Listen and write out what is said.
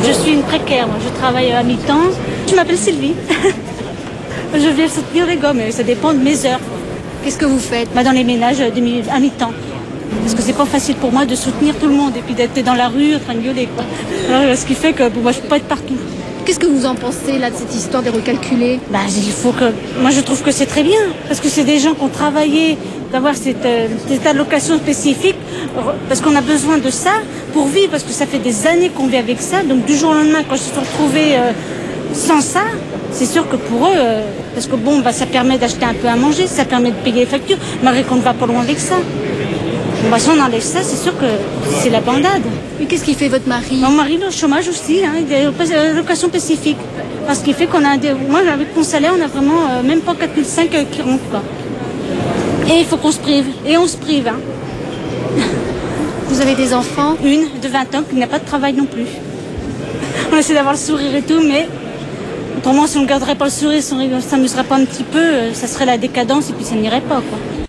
Je suis une précaire, moi. Je travaille à mi-temps. Je m'appelle Sylvie. Je viens soutenir les gars, mais ça dépend de mes heures. Qu'est-ce que vous faites? Dans les ménages à mi-temps. Parce que c'est pas facile pour moi de soutenir tout le monde et puis d'être dans la rue en train de gueuler, quoi. Alors, ce qui fait que moi, je peux pas être partout. Qu'est-ce que vous en pensez là de cette histoire des recalculés? Il faut que... Moi, je trouve que c'est très bien. Parce que c'est des gens qui ont travaillé d'avoir cette allocation spécifique. Parce qu'on a besoin de ça pour vivre. Parce que ça fait des années qu'on vit avec ça. Donc, du jour au lendemain, quand ils se sont retrouvés sans ça, c'est sûr que pour eux... parce que bon, ça permet d'acheter un peu à manger. Ça permet de payer les factures. Malgré qu'on ne va pas loin avec ça. Bon, si on enlève ça, c'est sûr que c'est la bandade. Mais qu'est-ce qui fait votre mari? Mon mari, le chômage aussi, hein, des allocations spécifiques. Parce qu'il fait qu'on a moi, avec mon salaire, on a vraiment même pas 4005 qui rentrent, quoi. Et il faut qu'on se prive. Et on se prive, hein. Vous avez des enfants? Une de 20 ans qui n'a pas de travail non plus. On essaie d'avoir le sourire et tout, mais autrement, si on ne garderait pas le sourire, si on ne s'amuserait pas un petit peu, ça serait la décadence et puis ça n'irait pas, quoi.